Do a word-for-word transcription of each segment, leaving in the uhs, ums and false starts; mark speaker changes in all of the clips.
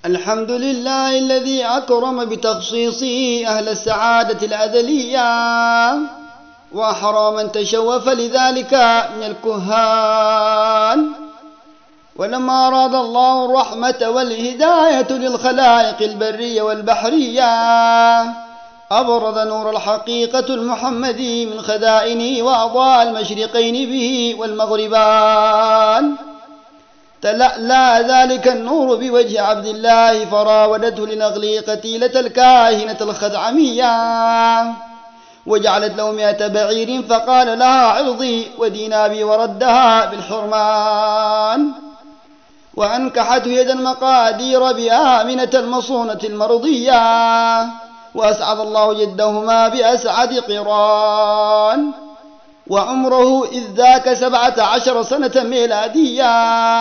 Speaker 1: الحمد لله الذي أكرم بتخصيصه أهل السعادة الأزلية، وأحرى من تشوف لذلك من الكهان. ولما أراد الله الرحمة والهداية للخلائق البرية والبحرية أبرز نور الحقيقة المحمدي من خزائنه وأضاء المشرقين به والمغربان. تلألأ ذلك النور بوجه عبد الله فراودته لنغلي قتيلة الكاهنة الخدعمية، وجعلت له مئة بعير فقال لها عرضي ودينابي وردها بالحرمان. وأنكحته يد المقادير بآمنة المصونة المرضية، وأسعد الله جدهما بأسعد قران. وعمره إذ ذاك سبعة عشر سنة ميلادية،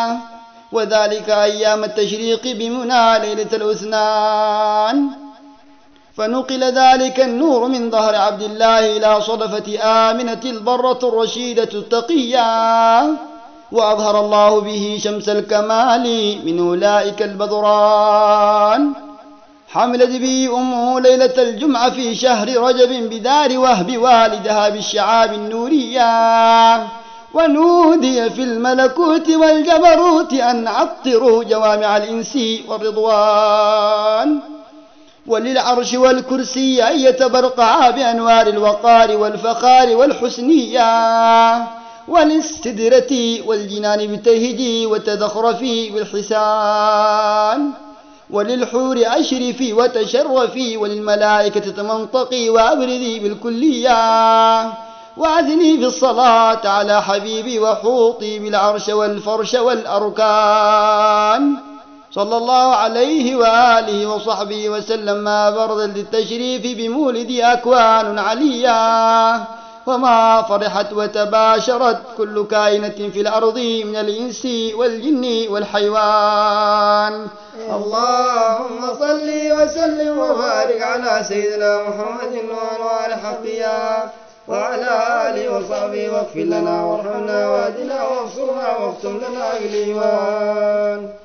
Speaker 1: وذلك أيام التشريق بمنى ليلة الاثنان. فنقل ذلك النور من ظهر عبد الله إلى صدفة آمنة البرة الرشيدة التقية، وأظهر الله به شمس الكمال من أولئك البذران. حملت به أمه ليلة الجمعة في شهر رجب بدار وهب والدها بالشعاب النورية، ونودي في الملكوت والجبروت أن عطروا جوامع الإنس والرضوان. وللعرش والكرسي أن يتبرقعا بأنوار الوقار والفخار والحسنية، وللسدرة والجنان بتهجي وتذخرفي بالحسان. وللحور أشرفي وتشرفي، وللملائكة تمنطقي وأبرذي بالكلية. وأذني في الصلاة على حبيبي وحوطي بالعرش والفرش والأركان. صلى الله عليه وآله وصحبه وسلم. ما برد للتشريف بمولد أكوان عليا، وما فرحت وتباشرت كل كائنة في الأرض من الإنس والجن والحيوان.
Speaker 2: اللهم صل وسلم وبارك على سيدنا محمد وعلى حقيا وعلى آله وصحبه، واغفر لنا وارحمنا واهدنا وانصرنا واختم لنا بالإيمان.